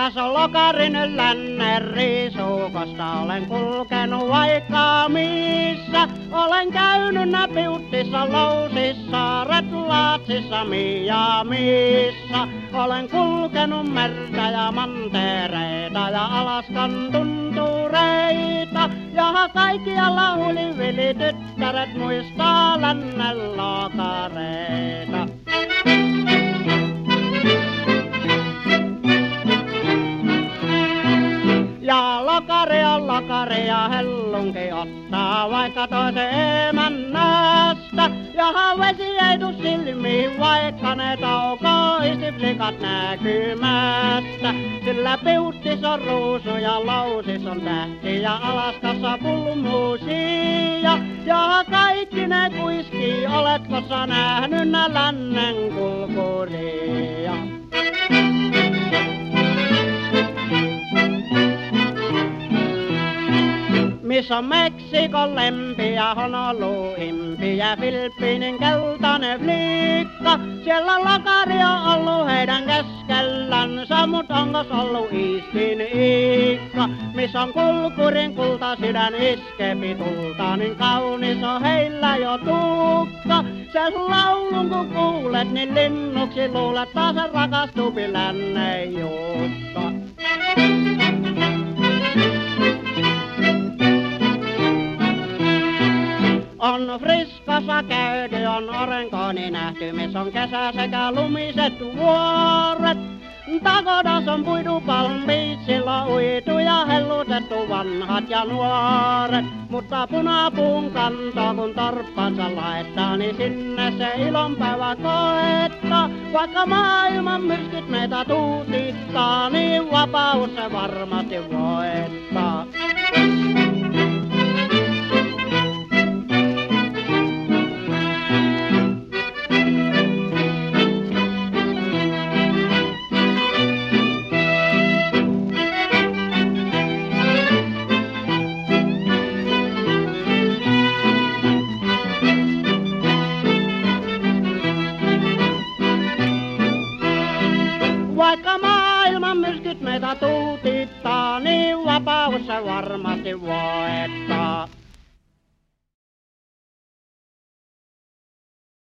Tässä on lokarin lännen riisukosta, olen kulkenut vaikka missä. Olen käynyt Piuttissa, Lousissa, Retlaatsissa, Miamiissa. Olen kulkenut merta ja mantereita ja Alaskan tuntureita. Ja kaikkialla hulivili-tyttäret muistaa lännen lokareita. Ja lokari ja hellunki ottaa vaikka toisen emännästä. Ja vesi ei tuu silmiin vaikka ne taukoisti flikat näkymästä. Sillä Piuttis on ruusu ja Lousis on tähti ja Alaskassa pulmusia. Ja kaikki ne kuiskii, oletko sä nähnyt nää lännen kulkuria? Missä on Meksikon lempi ja Honolulu impi ja Filippiinin keltainen flikka. Siellä lokari on ollut heidän keskellänsä, mut onkos ollut Iistin Iikka? Missä on kulkurin kulta sydän iskepi tulta, niin kaunis on heillä jo tukka. Sen laulun kun kuulet, niin linnuksi luulet, taas rakastupi lännen Jukka. On Friskassa käyty, on orenkoni nähty, missä on kesä sekä lumiset vuoret. Takodas on puitu Palm-Beachilla uitu ja hellutettu vanhat ja nuoret. Mutta punapuun kanto kun torppansa laittaa, niin sinne se ilonpäivä koettaa. Vaikka maailman myrskyt meitä tuutittaa, niin vapaus se varmasti voittaa. Vaikka maailman myrskyt meitä tuutittaa, niin vapaus se varmasti voittaa.